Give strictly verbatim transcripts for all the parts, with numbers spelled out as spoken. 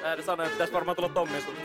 Mä sanoin, että pitäis varmaan tulla Tommin sulta.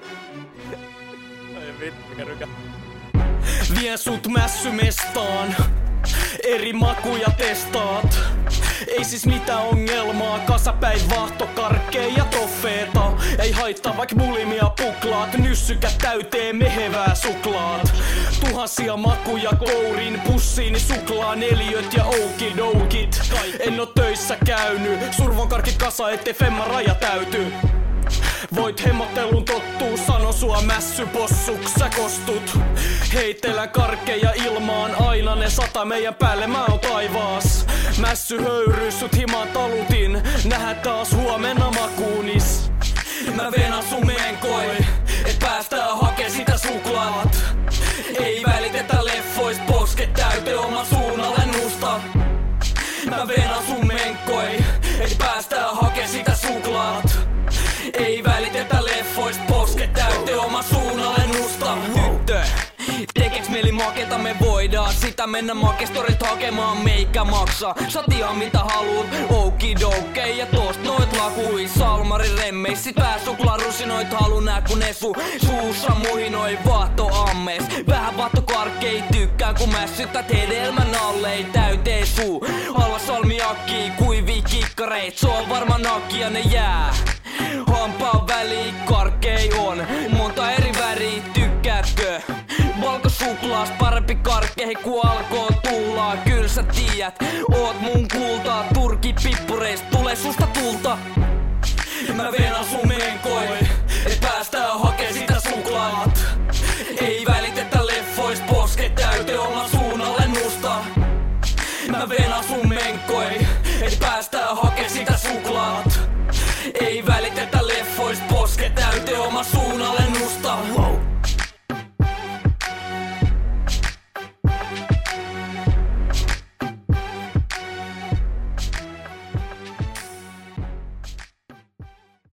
Ai vittu, mikä rykä. Vien sut mässymestaan, eri makuja testaat. Ei siis mitään ongelmaa, kasapäin vaahtokarkkeja ja toffeeta. Ei haittaa vaik bulimia puklaat, nyssykät täyteen mehevää suklaat. Tuhansia makuja kourin, pussiini suklaa, neliöt ja okidoukit. En oo töissä käynyt, survon karkit kasa ettei femma raja täyty. Voit hemmottelun tottuu, sano sua mässypossuks sä kostut. Heitellään karkkeja ilmaan, aina ne sata meidän päälle, mä oon taivaas. Mässy höyryys, sut himaan talutin, nähdään taas huomenna makuunis. Mä venän sun menkoi, et päästään hakee sitä suklaat. Ei välitetä leffois, posket täyteen oma suunnalle nusta. Mä venän sun menkoi, et päästään hakee sitä suklaat. Ei välitetä leffoista, posket täyteen oma suunnalle nusta. Tyttö, tekeks mieli maketa me voidaan sitä mennä makestorit hakemaan, meikä maksaa. Saat ihan mitä haluut, okidokei ja tost noit lakui. Salmari remmeis, sit pääsuklaarusinoit halu nää kun ne su suussa muhinoi vaahtoammees. Vähän vaahtokarkkei tykkään kun mässytät hedelmän allei täyteen suu. Alla salmiakkii, kuivii kikkareit, se on varma nakkia ne jää. Hampaan väliin karkkei on, monta eri väriä tykkäätkö? Valkosuklaas parempi karkkeihin ku alkoo tuulaa. Kyl sä tiedät, oot mun kultaa. Turki pippureista tulee susta tulta. Mä venän sun menkoi, et päästään hakee sitä suklaat. Ei välitetä leffoista, posket täyteen oma suunnalle nusta. Mä venän sun menkoi, et päästään hakee sitä suklaat. Ei välitetä